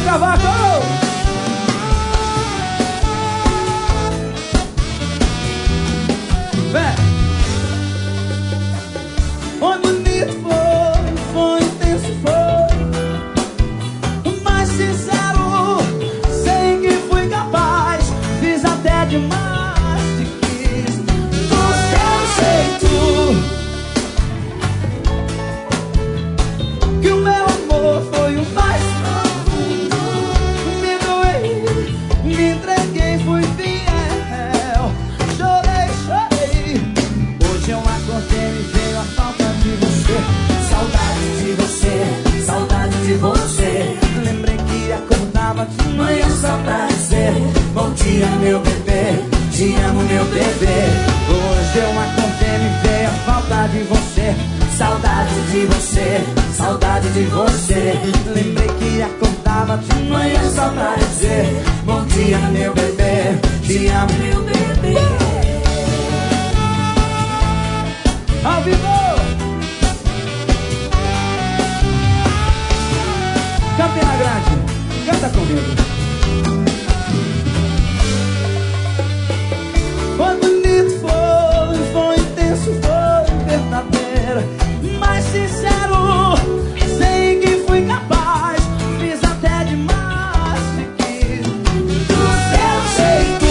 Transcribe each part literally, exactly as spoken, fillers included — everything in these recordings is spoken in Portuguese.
cavaco! Vem! Foi bonito, foi, foi intenso, foi mais sincero, sei que fui capaz, fiz até demais, te quis do seu jeito, que o meu amor foi o mais profundo, me doei, me entreguei, fui fiel, chorei, chorei, hoje eu acordei e veio a falta de você, saudade de você, saudade de você, lembrei que acordava de manhã só pra dizer bom dia meu bebê, te amo meu bebê, hoje eu acordei e veio a falta de você, saudade de você, saudade de você, lembrei que acordava de manhã só pra dizer bom dia meu bebê, te amo meu bebê. Ao vivo! Campina Grande, canta comigo. Foi bonito, foi, foi intenso, foi verdadeiro, mais sincero, sei que fui capaz, fiz até demais, te quis do seu jeito,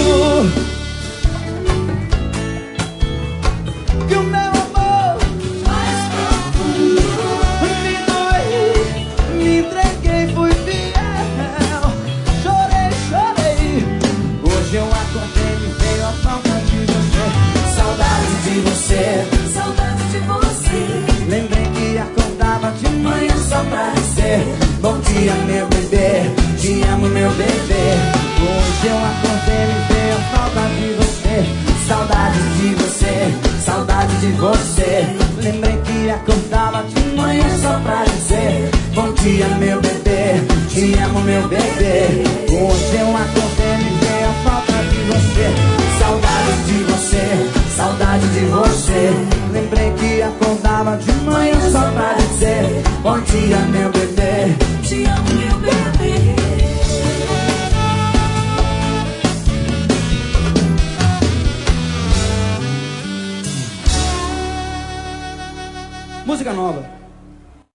que o meu amor mais profundo, me doei, me entreguei, fui fiel, chorei, chorei, hoje eu acordei e veio a falta de você, saudade de você, saudade de você, lembrei que acordava de manhã só pra dizer bom dia meu bebê, te amo meu bebê, hoje eu acordei e veio a falta de você, saudade de você, saudade de você, lembrei que acordava de manhã só pra dizer bom dia meu bebê, te amo meu bebê, hoje eu acordei e veio a falta de você, saudade de você, saudade de você, lembrei que acordava de manhã só pra dizer bom dia meu